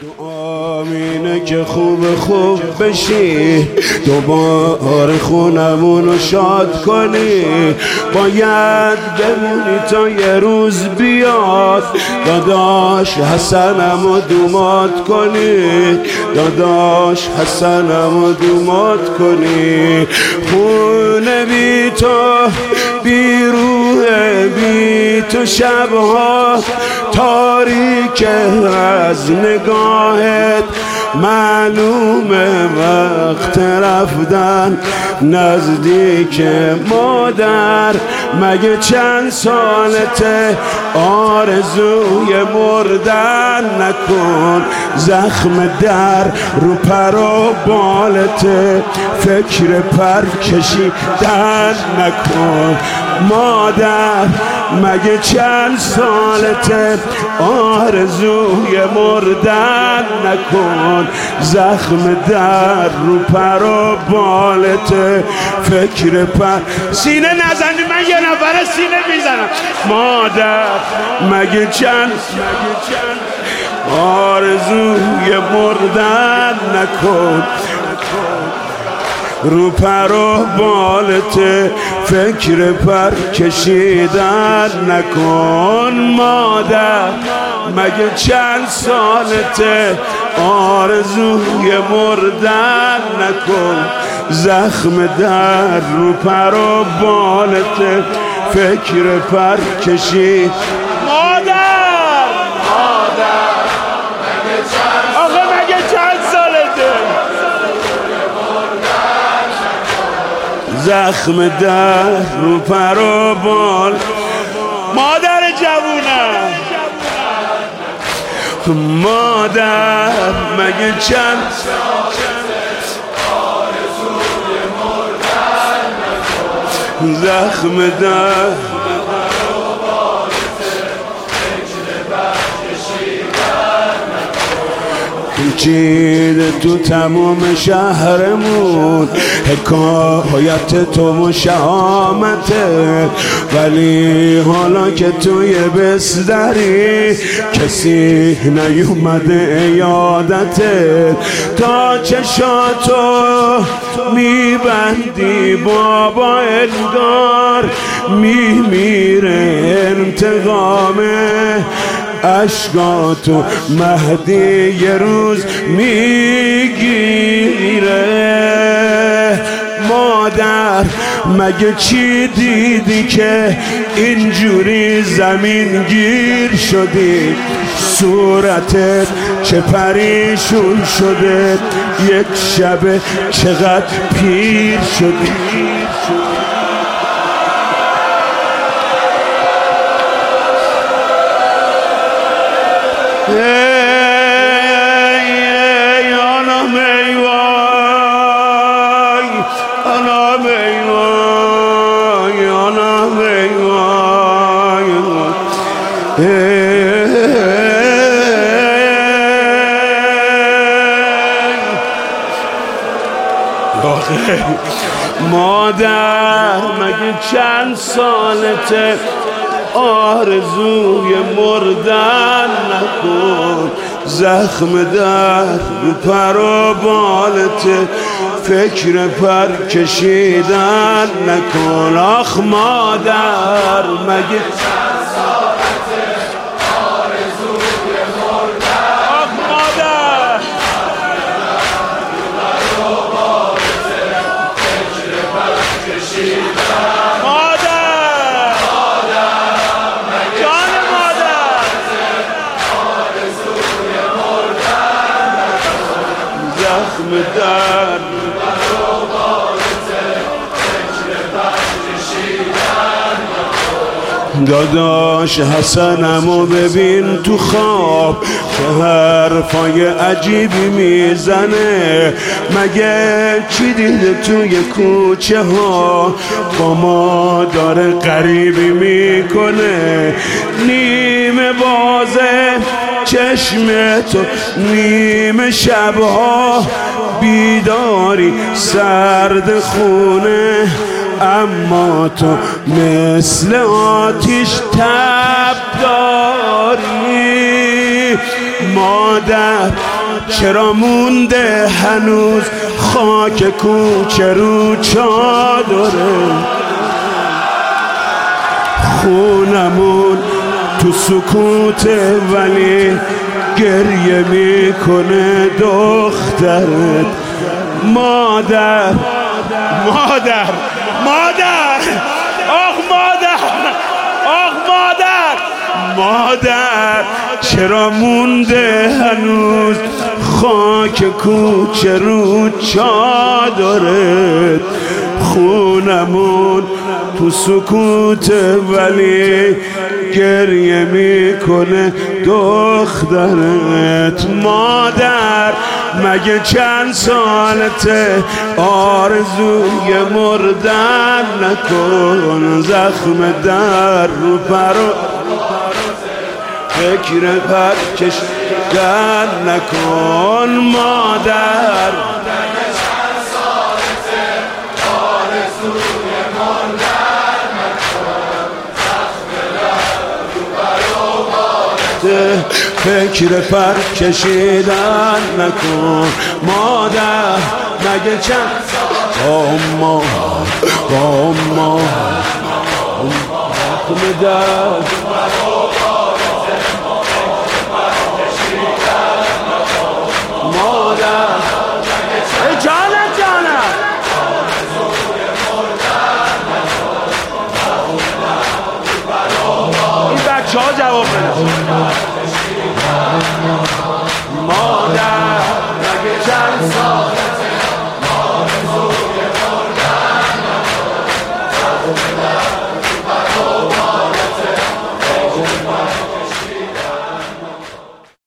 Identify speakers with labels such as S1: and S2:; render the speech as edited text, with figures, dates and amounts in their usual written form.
S1: آمینه که خوب بشی، دوباره خونمونو شاد کنی. باید بمونی تا یه روز بیاد، داداش حسنمو دومات کنی، داداش حسنمو دومات کنی. خونه بی تو بی روحه، بی تو شبها تاریک از نگاهت، معلومه وقت رفتن نزدیک. مادر مگه چند سالته، آرزوی مردن نکن. زخم در رو پر و بالته، فکر پر کشیدن نکن. مادر مگه چند سالته، آرزوی مردن نکن. زخم در رو پر و بالته، فکر پر. سینه نزنی، من یه نفر سینه میزنم. مادر مگه چند آرزوی مردن نکن. رو پر و بالته، فکر پر کشیدن نکن. مادر مگه چند سالته، آرزوی مردن نکن. زخم در رو پر و بالته، فکر پر کشید. مادر مگه چند، آخه مگه چند سالته، زخم در رو پر و بال. مادر جوونم، مادر مگه چند آرزوی مردن نکن. زخم در چید تو تمام شهرمون، حکایت تو و شهامته. ولی حالا که توی بستری، کسی نیومده یادته. تا چشاتو میبندی بابا، انگار میمیره انتقامه. عشقاتو مهدی یه روز میگیره. مادر مگه چی دیدی که اینجوری زمین گیر شدی؟ صورتت چه پریشون شده، یک شب چقدر پیر شدی. مادر مگه چند سالته، آرزوی مردن نکن. زخم در پر و بالته، فکر پر کشیدن نکن. آخ مادر مگه چند سالته، آرزوی مردن. آخ مادر پر و بالته، فکر پر کشیدن. زخم در داداش حسنمو ببین تو خواب، چه حرفای عجیبی میزنه. مگه چی دیده توی کوچه ها، با ما داره غریبی میکنه. نیمه بازه چشم تو، نیمه شبها بیداری سرد خونه. اما تو مثل آتیش تب داری. مادر چرا مونده هنوز خاک کوچه رو چادره؟ خونمون تو سکوته ولی گریه میکنه دخترت. مادر مادر مادر آخ مادر آخ مادر مادر چرا مونده هنوز خاک کوچه رو چادرت؟ خونمون تو سکوت ولی گریه میکنه دخترت. مادر مگه چند سالته آرزوی مردن نکن، زخم در رو پرو فکر پرکشیدن نکن. مادر فکر پر کشیدن نکن. مادر مگه چند اما زخم در